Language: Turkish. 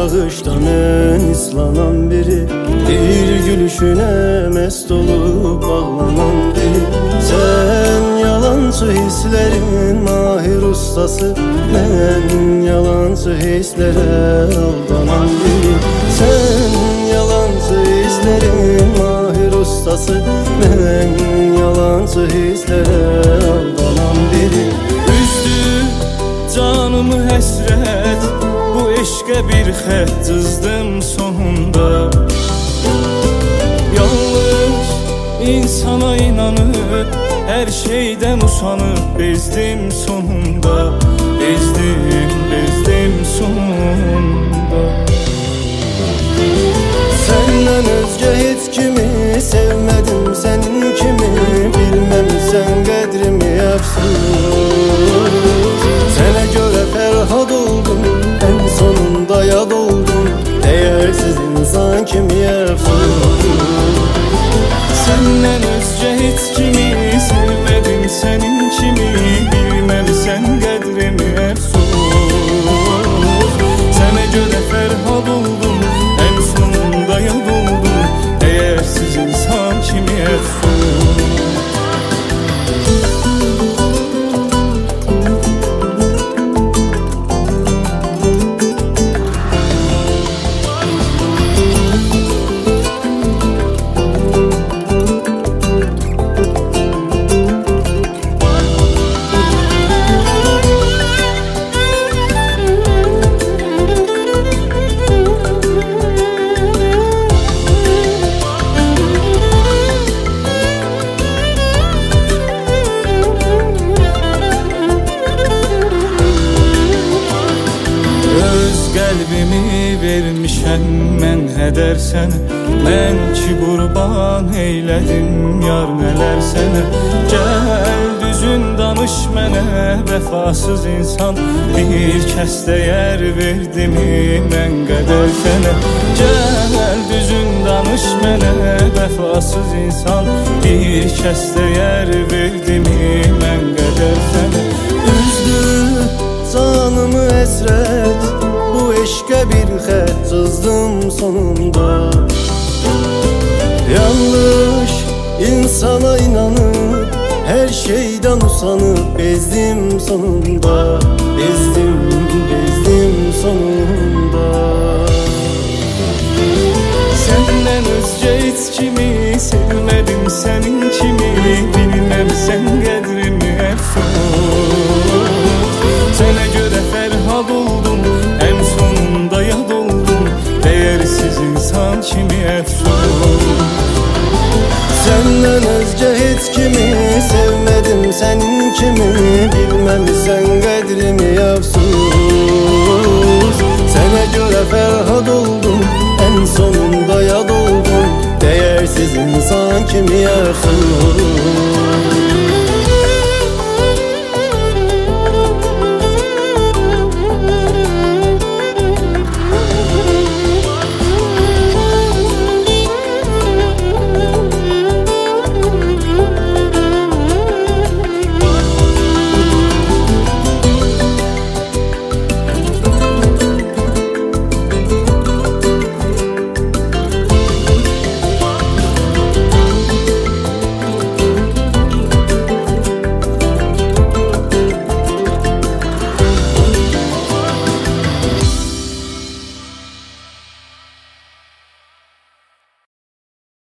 yağıştan en ıslanan biri, bir gülüşüne mest olup bağlanan biri. Sen yalancı hislerin mahir ustası, ben yalancı hislere aldanan biri. Sen yalancı hislerin mahir ustası, ben yalancı hislere aldanan biri. Üzdü canımı həsrət, bu eşqə bir xət cızdım sonunda. Yanlış insana inanıp, her şeyden usanıp bezdim sonunda. Bezdim sonunda. Senden özge hiç kimi sevmedim, senin kimi bilmem, sen qədrimi əfsus. Sənə görə fərhad oldum, en sonunda yad oldum, değersiz insan kimi əfsus. Senden özce hiç kimi sevmedim, senin kimi bilmem, sen qədrimi əfsus. Sənə görə fərhad oldum, en sonunda yad oldum, değersiz insan kimi əfsus. Qəlbimi vermişəm mən hədər sənə, mən ki qurban eylədim yar nələr sənə. Gəl düzün danış mənə, vəfasız insan, bir kəs dəyər verdimi mən qədər sənə. Gəl düzün danış mənə, vəfasız insan, bir kəs dəyər verdimi mən qədər sənə. Üzdü canımı əsrət, bu eşqə bir xət cızdım sonunda. Yanlış insana inanıp, her şeyden usanıp bezdim sonunda. Bezdim sonunda. Senden özce hiç kimi sevmedim, senin kimi bilmem, sen qədrimi əfsus. Sənə görə fərhad oldum, en sonunda yad oldum, değersiz insan kimi əfsus. Senden özce hiç kimi sevmedim, senin kimi bilmem, sen qədrimi əfsus. Sənə görə fərhad oldum, en sonunda yad oldum, değersiz insan kimi əfsus.